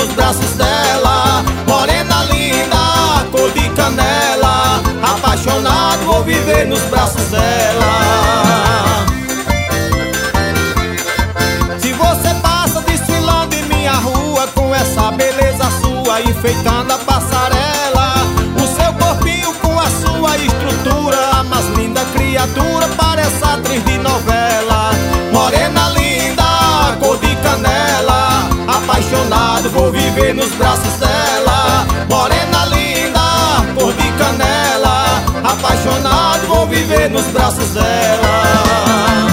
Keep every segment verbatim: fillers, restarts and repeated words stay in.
braços dela. Morena linda, cor de canela, apaixonado, vou viver nos braços dela. Se você passa desfilando em minha rua, com essa beleza sua enfeitando a passarela, o seu corpinho com a sua estrutura, a mais linda criatura, parece atriz de novela. Morena linda, cor de canela, apaixonado, vou viver nos braços dela. Morena linda, cor de canela, apaixonado, vou viver nos braços dela.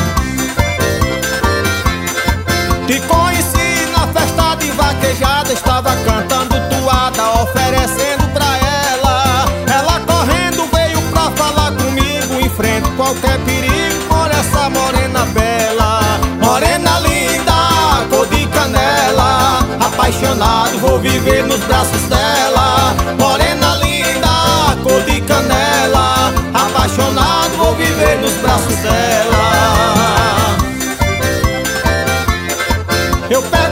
Te conheci na festa de vaquejada, estava cantando toada, oferecendo pra ela. Ela correndo veio pra falar comigo, enfrento qualquer perigo por essa morena bela. Morena linda, cor de canela, apaixonado, vou viver nos braços dela. Morena linda, cor de canela, apaixonado, vou viver nos braços dela. Eu